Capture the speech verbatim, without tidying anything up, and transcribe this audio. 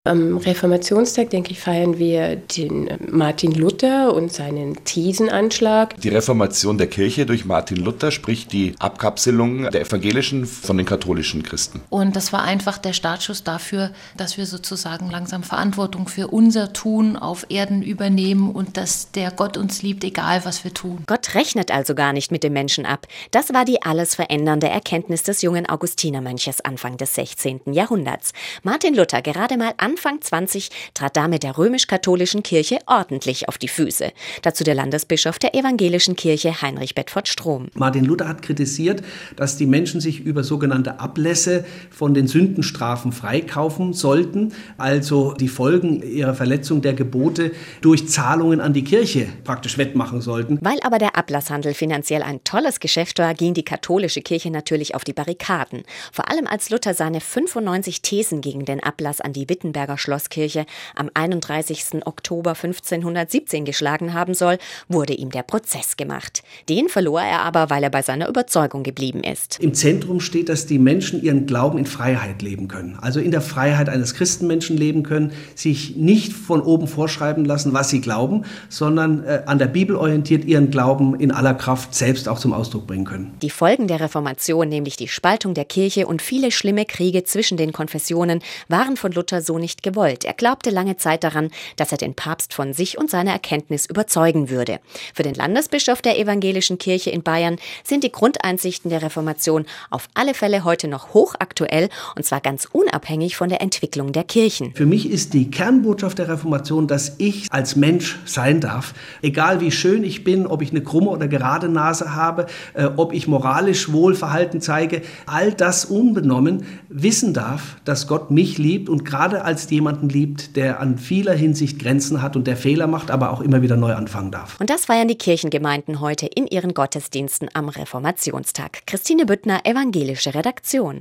Am Reformationstag, denke ich, feiern wir den Martin Luther und seinen Thesenanschlag. Die Reformation der Kirche durch Martin Luther, sprich die Abkapselung der evangelischen von den katholischen Christen. Und das war einfach der Startschuss dafür, dass wir sozusagen langsam Verantwortung für unser Tun auf Erden übernehmen und dass der Gott uns liebt, egal was wir tun. Gott rechnet also gar nicht mit dem Menschen ab. Das war die alles verändernde Erkenntnis des jungen Augustinermönches Anfang des sechzehnten Jahrhunderts. Martin Luther, gerade mal Anfang zwanzig, trat damit der römisch-katholischen Kirche ordentlich auf die Füße. Dazu der Landesbischof der evangelischen Kirche Heinrich Bedford Strom. Martin Luther hat kritisiert, dass die Menschen sich über sogenannte Ablässe von den Sündenstrafen freikaufen sollten, also die Folgen ihrer Verletzung der Gebote durch Zahlungen an die Kirche praktisch wettmachen sollten. Weil aber der Ablasshandel finanziell ein tolles Geschäft war, ging die katholische Kirche natürlich auf die Barrikaden. Vor allem als Luther seine fünfundneunzig Thesen gegen den Ablass an die Wittenberger Schlosskirche am einunddreißigsten Oktober fünfzehnhundertsiebzehn geschlagen haben soll, wurde ihm der Prozess gemacht. Den verlor er aber, weil er bei seiner Überzeugung geblieben ist. Im Zentrum steht, dass die Menschen ihren Glauben in Freiheit leben können. Also in der Freiheit eines Christenmenschen leben können, sich nicht von oben vorschreiben lassen, was sie glauben, sondern äh, an der Bibel orientiert ihren Glauben in aller Kraft selbst auch zum Ausdruck bringen können. Die Folgen der Reformation, nämlich die Spaltung der Kirche und viele schlimme Kriege zwischen den Konfessionen, waren von Luther so nicht gewollt. Er glaubte lange Zeit daran, dass er den Papst von sich und seiner Erkenntnis überzeugen würde. Für den Landesbischof der evangelischen Kirche in Bayern sind die Grundeinsichten der Reformation auf alle Fälle heute noch hochaktuell, und zwar ganz unabhängig von der Entwicklung der Kirchen. Für mich ist die Kernbotschaft der Reformation, dass ich als Mensch sein darf. Egal wie schön ich bin, ob ich eine krumme oder gerade Nase habe, äh, ob ich moralisch Wohlverhalten zeige, all das unbenommen wissen darf, dass Gott mich liebt und gerade als jemanden liebt, der an vieler Hinsicht Grenzen hat und der Fehler macht, aber auch immer wieder neu anfangen darf. Und das feiern die Kirchengemeinden heute in ihren Gottesdiensten am Reformationstag. Christine Büttner, evangelische Redaktion.